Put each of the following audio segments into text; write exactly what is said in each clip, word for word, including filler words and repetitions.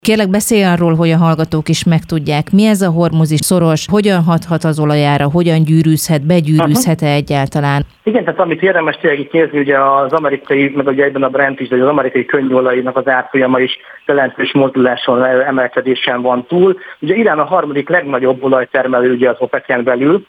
Kérlek, beszélj arról, hogy a hallgatók is megtudják, mi ez a hormuzi szoros, hogyan hathat az olajára, hogyan gyűrűzhet, begyűrűzhet-e egyáltalán. Igen, tehát amit érdemes tényleg nézni, ugye az amerikai, meg ugye egyben a Brent is, de az amerikai könnyolajnak az árfolyama is jelentős mozduláson, emelkedésen van túl. Ugye Irán a harmadik legnagyobb olajtermelő ugye az OPEC-en belül.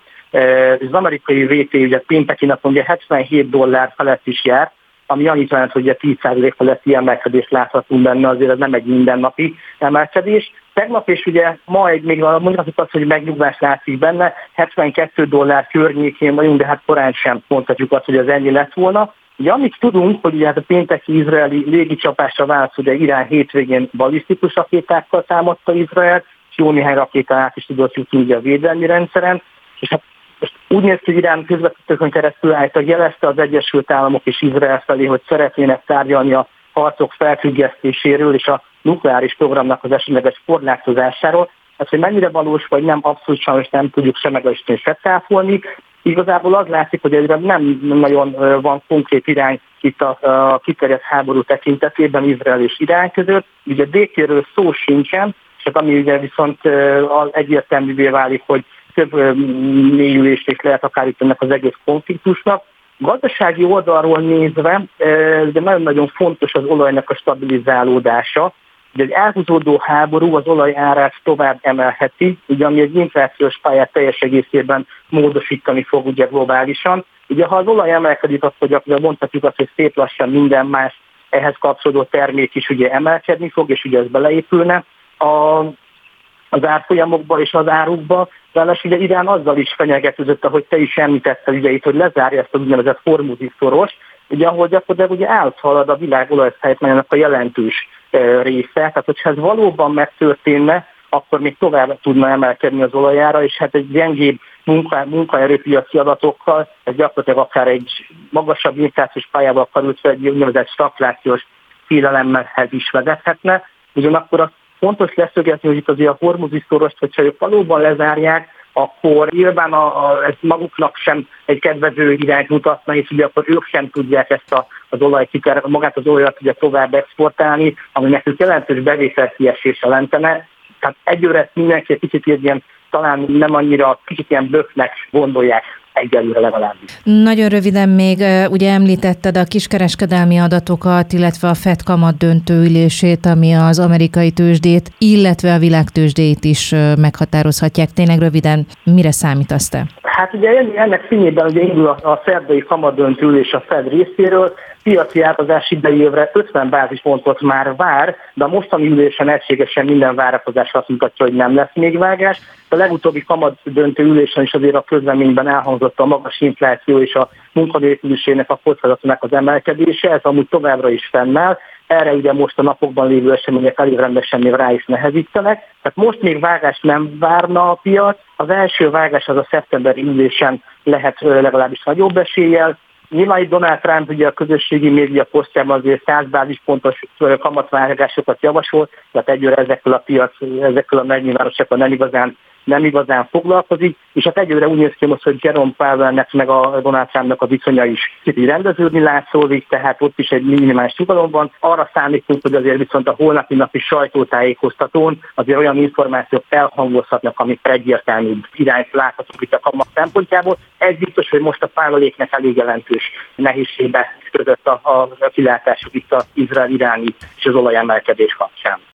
Az amerikai vé té ugye pénteki napon ugye hetvenhét dollár felett is járt, ami annyit jelent, hogy a tíz százalék feletti emelkedést láthatunk benne, azért ez nem egy mindennapi emelkedés. Tegnap és ugye ma egy, még mondhatjuk azt, hogy megnyugvás látszik benne, hetvenkét dollár környékén vagyunk, de hát korán sem mondhatjuk azt, hogy az ennyi lett volna. Ugye amit tudunk, hogy ugye hát a pénteki izraeli légicsapásra válasz, ugye Irán hétvégén balisztikus rakétákkal támadta Izraelt, és jó néhány rakétán át is tudott jutni ugye a védelmi rendszeren, és hát most úgy néz ki, hogy Irán közvetítőkön keresztül állítólag jelezte az Egyesült Államok és Izrael felé, hogy szeretnének tárgyalni a harcok felfüggesztéséről és a nukleáris programnak az esetleges korlátozásáról. Ez, hogy mennyire valós vagy nem, abszolút sajnos nem tudjuk sem megerősíteni, se cáfolni. Igazából az látszik, hogy egyre nem nagyon van konkrét irány itt a, a kiterjedt háború tekintetében Izrael és Irán között. Ugye békéről szó sincsen, és ami ugye viszont egyértelművé válik, hogy több mélyülést is lehet akár itt ennek az egész konfliktusnak. Gazdasági oldalról nézve, de nagyon-nagyon fontos az olajnak a stabilizálódása. Ugye egy elhúzódó háború az olaj árát tovább emelheti, ugye, ami egy inflációs pályát teljes egészében módosítani fog ugye globálisan. Ugye ha az olaj emelkedik, akkor gyakorlatilag mondhatjuk azt, hogy szép lassan minden más ehhez kapcsolódó termék is ugye emelkedni fog, és ugye ez beleépülne a az árfolyamokba és az árukba, de ugye Irán azzal is fenyegetőzött, ahogy te is említetted ugye itt, hogy lezárja ezt az úgynevezett hormuzi szoros, ugye ahol gyakorlatilag ugye áthalad a világ olajszállítmányának a jelentős része, tehát hogyha ez valóban megtörténne, akkor még tovább tudna emelkedni az olajára, és hát egy gyengébb munka, munkaerőpiaci adatokkal, ez gyakorlatilag akár egy magasabb inflációs pályával került fel egy úgynevezett stagflációs félelemhez is vezethetne, ugyanakkor azt fontos leszögezni, hogy itt azért a hormuzi szorost, hogyha ők valóban lezárják, akkor nyilván a, a, ez maguknak sem egy kedvező irányt mutatna, és ugye akkor ők sem tudják ezt a, az olaj, magát az olajat ugye tovább exportálni, ami nekünk jelentős bevételkiesés jelentene. Tehát egyőre mindenki egy kicsit ilyen, talán nem annyira, kicsit ilyen böknek gondolják egyelőre legalábbis. Nagyon röviden még, ugye említetted a kiskereskedelmi adatokat, illetve a Fed kamat döntő ülését, ami az amerikai tőzsdét, illetve a világtőzsdét is meghatározhatják. Tényleg röviden, mire számítasz te? Hát ugye ennek fényében ugye indul a, a szerdai kamatdöntő ülés a Fed részéről, piaci árazás idei évre ötven bázispontot már vár, de a mostani ülésen egységesen minden várakozás azt mutatja, hogy nem lesz még vágás. A legutóbbi kamatdöntő ülésen is azért a közleményben elhangzott a magas infláció és a munkanélküliségnek a kockázatának az emelkedése, ez amúgy továbbra is fennáll. Erre ugye most a napokban lévő események elég rendesen még rá is nehezítenek. Tehát most még vágást nem várna a piac. Az első vágás az a szeptemberi ülésen lehet legalábbis nagyobb eséllyel. Nyilván itt Donald Trump ugye a közösségi média posztjában azért száz bázispontos kamatvágásokat javasol, tehát egyőre ezekkel a piac, ezekkel a megnyilvánosokkal nem igazán nem igazán foglalkozik, és hát egyőre úgy néz ki most, hogy Jerome Powellnek meg a Donald Trumpnak a viszonya is kicsit rendeződni látszódik, tehát ott is egy minimális nyugalom van. Arra számítunk, hogy azért viszont a holnapi napi sajtótájékoztatón azért olyan információk elhangozhatnak, amik egyértelműbb irányt láthatunk itt a kamat szempontjából. Ez biztos, hogy most a Powelléknek elég jelentős nehézségbe között a, a kilátásuk itt az izrael-iráni és az olajemelkedés kapcsán.